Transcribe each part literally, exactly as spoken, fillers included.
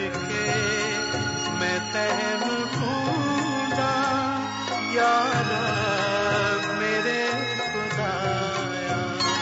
तड़के मैं तैनू ढूंढा यार मेरे खुदाया।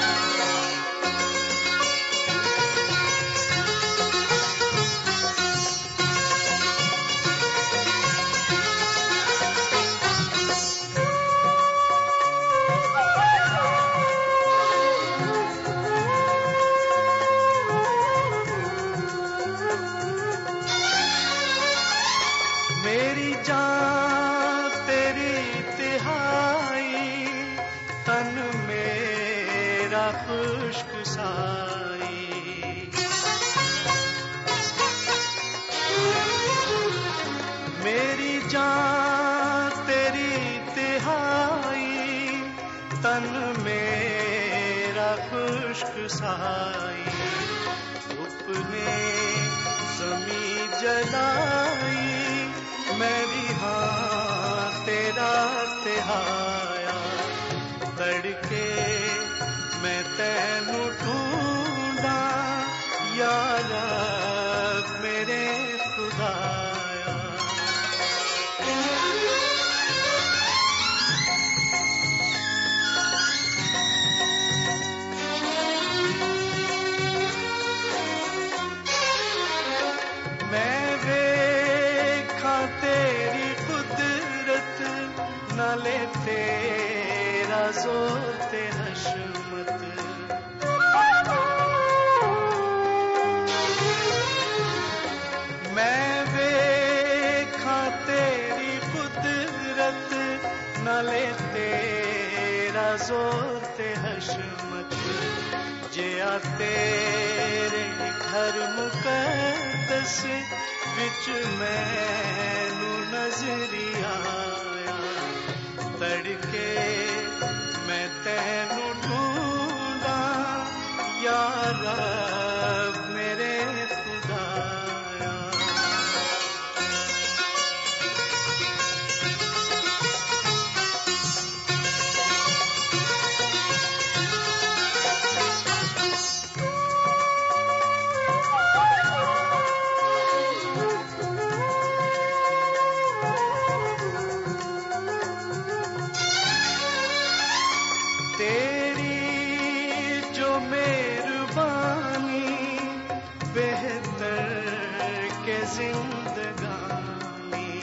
मेरी जान तेरी तिहाई तन मेरा खुश्क साई। मेरी जान तेरी तिहाई तन मेरा खुश्क साई। धूप ने ज़मी जलाई मैं भी हाँ तेरा तिहाया। तड़के मैं तैनू ढूंढा यार मेरे खुदाया। मैं वेखा तेरी कुदरत नाले तेरा जोर ते हशमत। मैं वेखा तेरी कुदरत नाले तेरा जोर ते हशमत। जिया तेरे घर मुकद्दस विच मैनू नजरी आया। तड़के मैं तैनू ढूंढा यार मेरे खुदाया। तेरी जो मेहरबानी बेहतर के जिंदगानी।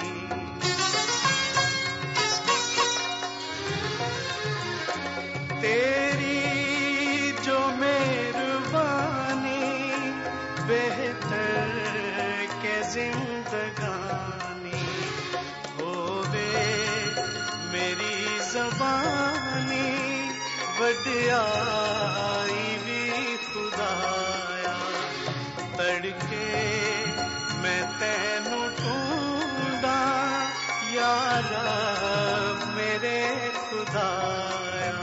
तेरी जो मेहरबानी बेहतर के जिंदगानी। होवे मेरी ज़बानी वड्याई भी खुदाया। तड़के मैं तैनू ढूंढा यार मेरे खुदाया।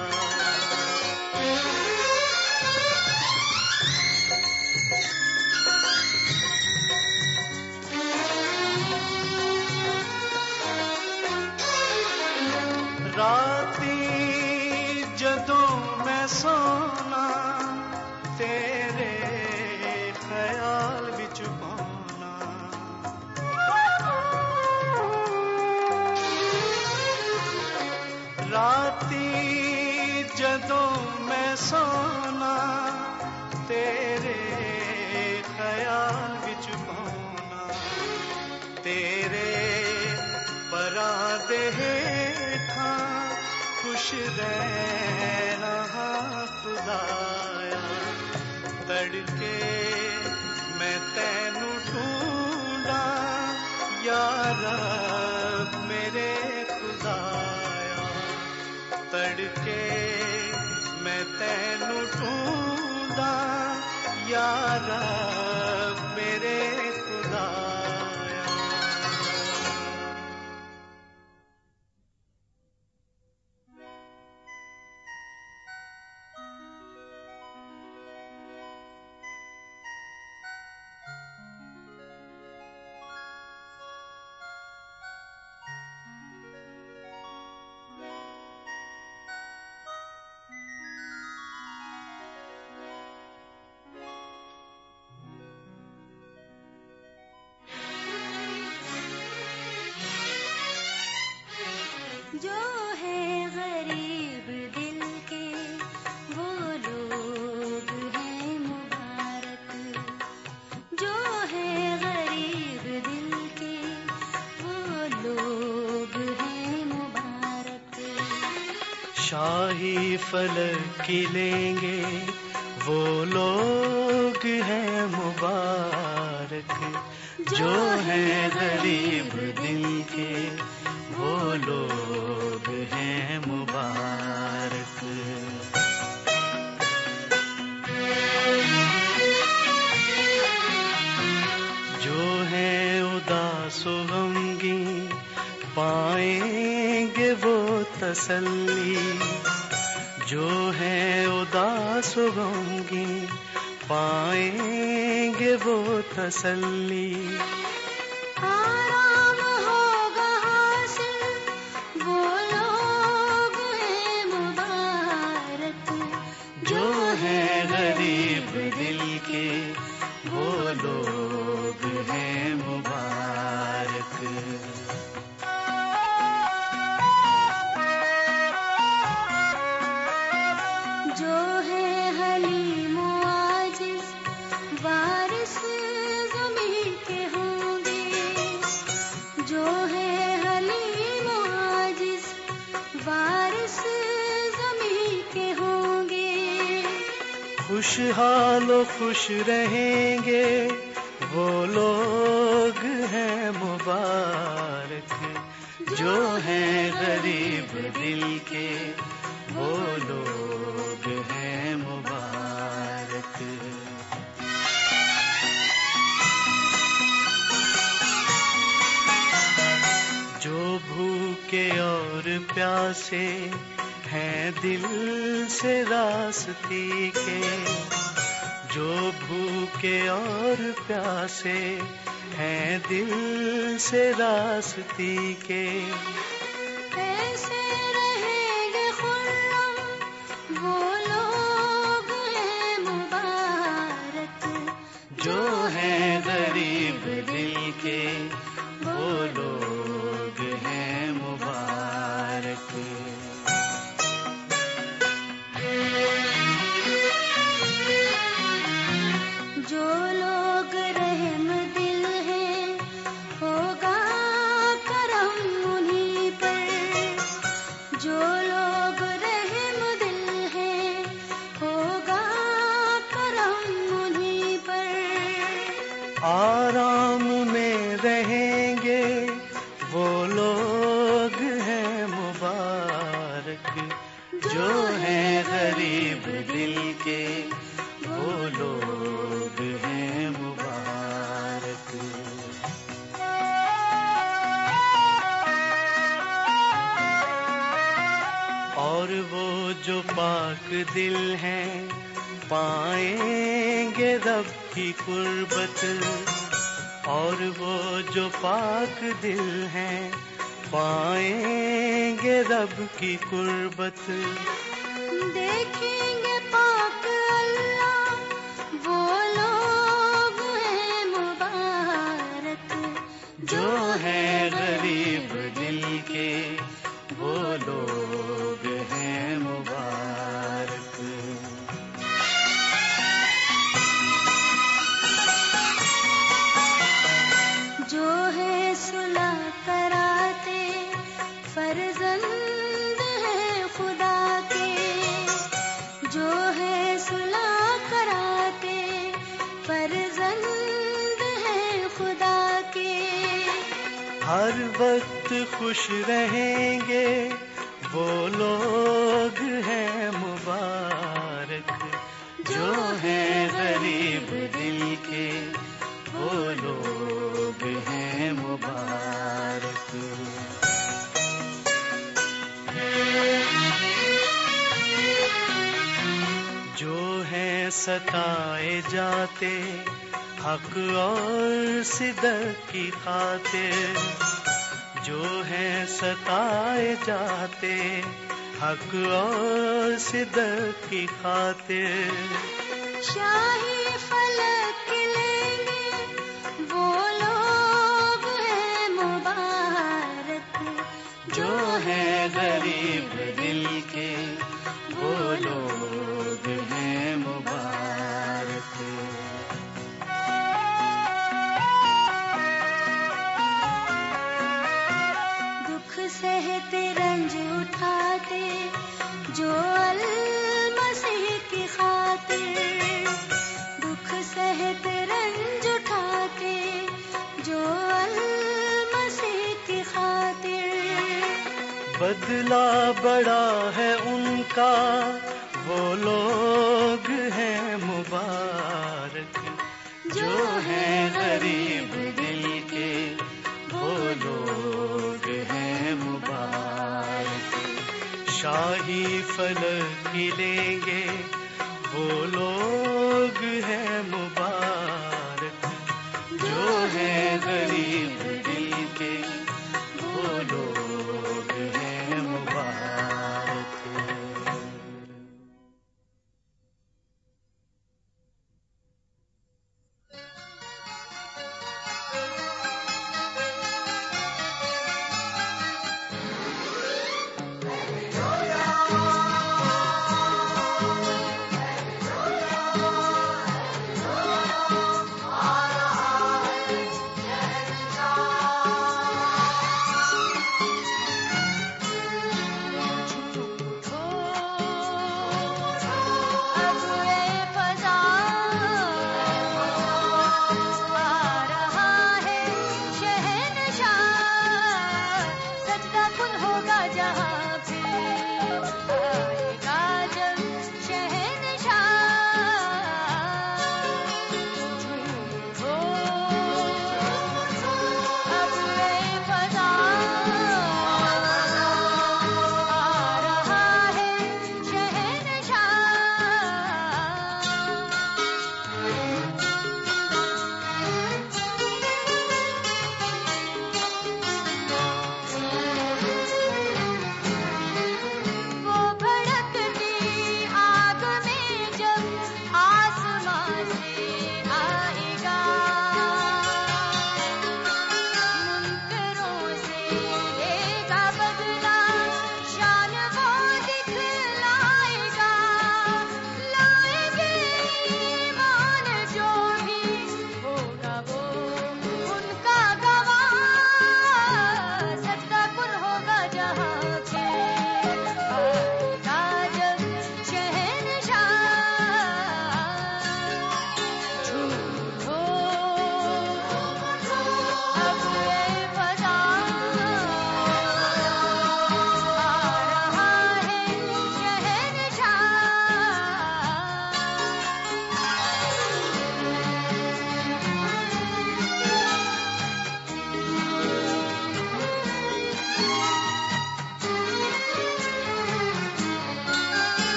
राती जदों मैं सोना तेरे ख्याल विच पाना। राती जदों मैं सोना तेरे ख्याल विच पाना। तेरे परां दे हेठां खुश रहना खुदाया। तड़के मैं तैनू ढूंढा यार मेरे खुदाया। तड़के मैं तैनू ढूंढा यार मेरे खुदाया। शाही फलक की लेंगे वो लोग हैं मुबारक, जो हैं गरीब दिल के वो लोग हैं मुबारक। जो हैं उदास व गमगीन पाएंगे वो तसल्ली, जो हैं उदास व गमगीन पाएंगे वो तसल्ली। आराम होगा हासिल वो लोग हैं मुबारक, जो हैं गरीब दिल के वो लोग हैं मुबारक। जो है हलीम आजिज़ वारिस ज़मीं के होंगे, जो है हलीम आजिज़ वारिस ज़मीं के होंगे। खुशहाल व खुश रहेंगे वो लोग हैं मुबारक, जो हैं गरीब दिल के वो लोग हैं मुबारक। जो भूखे और प्यासे हैं दिल से रास्ते के, जो भूखे और प्यासे हैं दिल से रास्ते के, ऐसे रहेंगे खुर्रम वो लोग हैं मुबारक, जो हैं गरीब दिल के वो लोग हैं मुबारक। जो लोग रहम दिल हैं होगा करम उन्हीं पर, जो लोग रहम दिल हैं होगा करम उन्हीं पर। आराम में रहेंगे वो लोग हैं मुबारक, जो हैं गरीब दिल के वो लोग हैं मुबारक। और वो जो पाक दिल हैं पाएंगे रब की कुर्बत, और वो जो पाक दिल हैं पाएंगे रब की कुर्बत। देखेंगे पाक अल्लाह वो लोग हैं मुबारक, जो हैं गरीब दिल के वो लोग हैं मुबारक। जो है सुलह कराते फर्जंद है खुदा के, जो है सुलह कराते फर्जंद है खुदा के। हर वक्त खुश रहेंगे वो लोग हैं मुबारक, जो हैं गरीब दिल के वो लोग हैं मुबारक। जो हैं सताए जाते हक और सिदक की खातिर, जो हैं सताए जाते हक और सिदक की खातिर। शाही फलक लेंगे वो लोग हैं मुबारक, जो हैं गरीब दिल के वो लोग हैं मुबारक। दुख सहते रंज उठाते बदला बड़ा है उनका, वो लोग हैं मुबारक। जो है गरीब दिल के, वो लोग हैं मुबारक। शाही फलक लेंगे, वो लोग हैं मुबारक। जो है गरीब दिल के, वो लोग हैं मुबारक।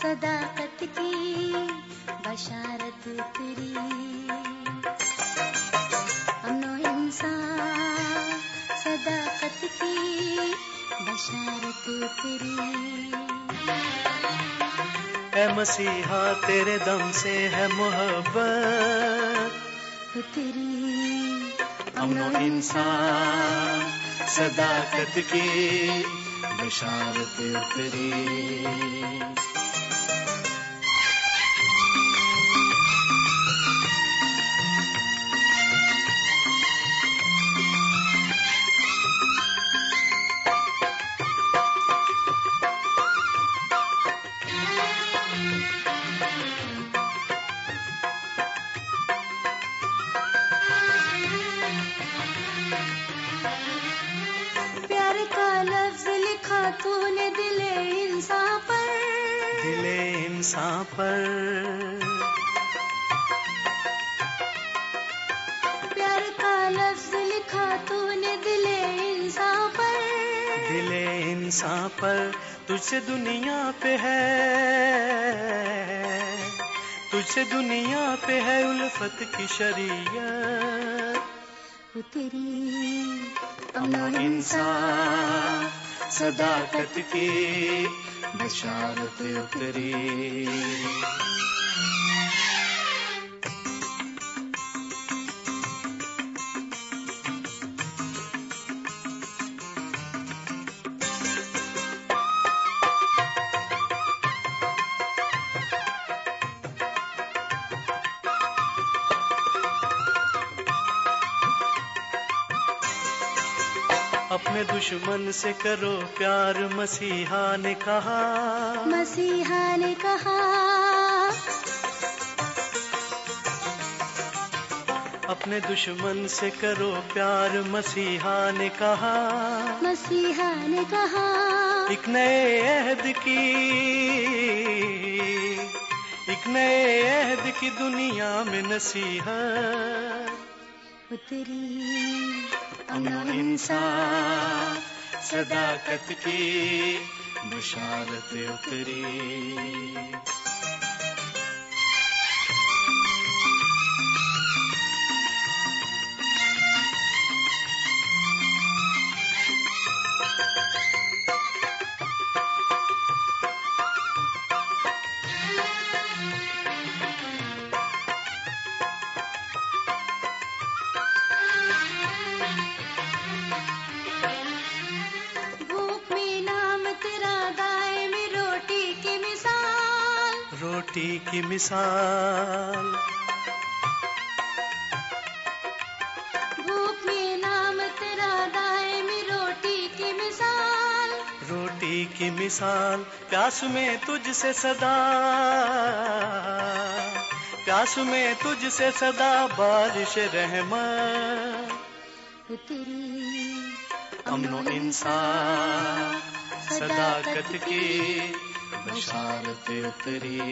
सदाकत की बशारत तेरी। अमनो इंसान सदाकत की बशारत तेरी। ए मसीहा तेरे दम से है मोहब्बत तेरी। अमनो इंसान सदाकत की बशारत तेरी। प्यार का लफ्ज लिखा तूने दिले इंसान पर। दिले इंसान पर। प्यार का लफ्ज लिखा तूने दिले इंसान पर। दिले इंसान पर। तुझसे दुनिया पे है, तुझसे दुनिया पे है उल्फत की शरीयत तेरी। अमनो इंसान सदाकत की बशारत तेरी। अपने दुश्मन से करो प्यार मसीहा ने कहा। मसीहा ने कहा। अपने दुश्मन से करो प्यार मसीहा ने कहा। मसीहा ने कहा। एक नए अहद की, एक नए अहद की दुनिया में नसीहत तेरी। अमनो इंसान सदाकत की बशारत तेरी। रोटी की मिसाल। भूख में नाम तेरा दायमी रोटी की मिसाल। रोटी की मिसाल। प्यास में तुझसे सदा, प्यास में तुझसे सदा बारिश रहमत तेरी। अमनो इंसान सदाकत की बशारत तेरी।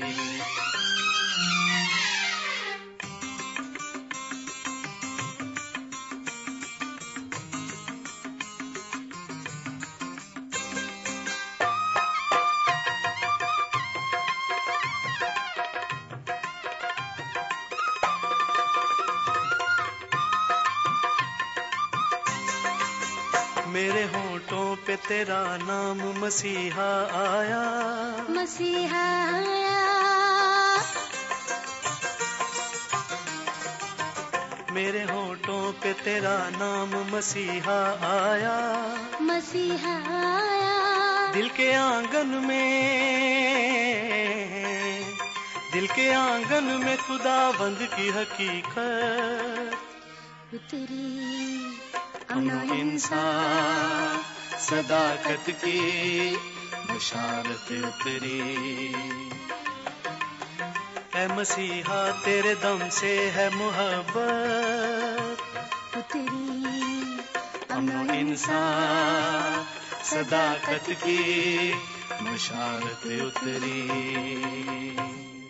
मेरे होठों पे तेरा नाम मसीहा आया। मसीहा आया। मेरे होठों पे तेरा नाम मसीहा आया। मसीहा आया। दिल के आंगन में, दिल के आंगन में खुदाबंद की हकीकत तेरी। अमनो इंसान सदाकत की बशारत तेरी। ऐ मसीहा तेरे दम से है मोहब्बत तेरी। अमनो इंसान सदाकत की बशारत उतरी।